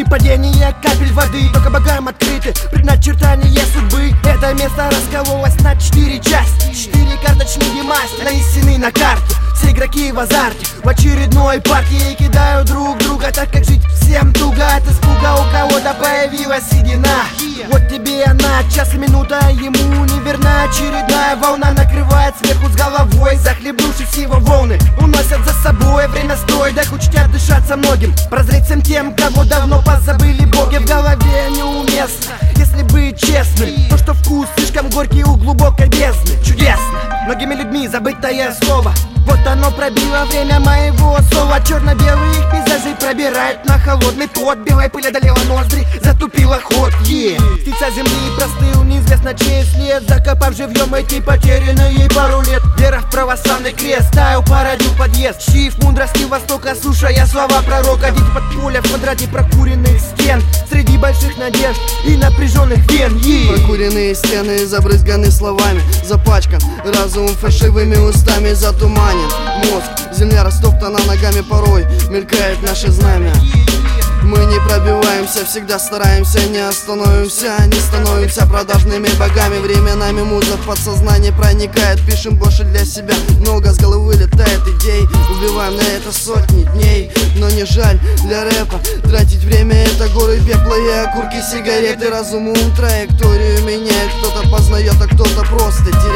Три падения капель воды, только богам открыты предначертания судьбы. Это место раскололось на 4 части. 4 карточные масти нанесены на карте. Все игроки в азарте, в очередной партии кидают друг друга, так как жить всем туго от испуга. У кого-то появилась седина, вот тебе она, час и минута ему неверна. Очередная волна накрывает сверху с головой, захлебнувшись его волны уносят за собой. Время стоит, да хоть дышаться многим, прозреть всем тем, кого давно позабыли боги. В голове неуместно, если быть честным, то, что вкус слишком горький у глубокой бездны. Чудесно, многими людьми забытое слово, вот оно пробило время моего слова. Черно-белые их пейзажи пробирает на холодный пот. Белая пыль одолела ноздри, затупила ход. Птица земли простыл, неизвестно чей след, закопав живьем эти потерянные пару лет. Вера в православный крест, таял, породил подъезд. Щиф мудрости Востока, слушая слова пророка. Дети под поле в квадрате прокуренных стен, среди больших надежд и напряженных вен. Прокуренные стены забрызганы словами, запачкан разум фальшивыми устами, затуманен мозг. Земля растоптана ногами, порой мелькает наше знамя. Мы не пробиваемся, всегда стараемся, не остановимся, не становимся продажными богами. Временами муза в подсознание проникает, пишем больше для себя, много с головы летает идей. Убиваем на это сотни дней, но не жаль для рэпа тратить время. Это горы пепла и окурки сигареты. Разум ум траекторию меняет, кто-то познает, а кто-то просто теряет.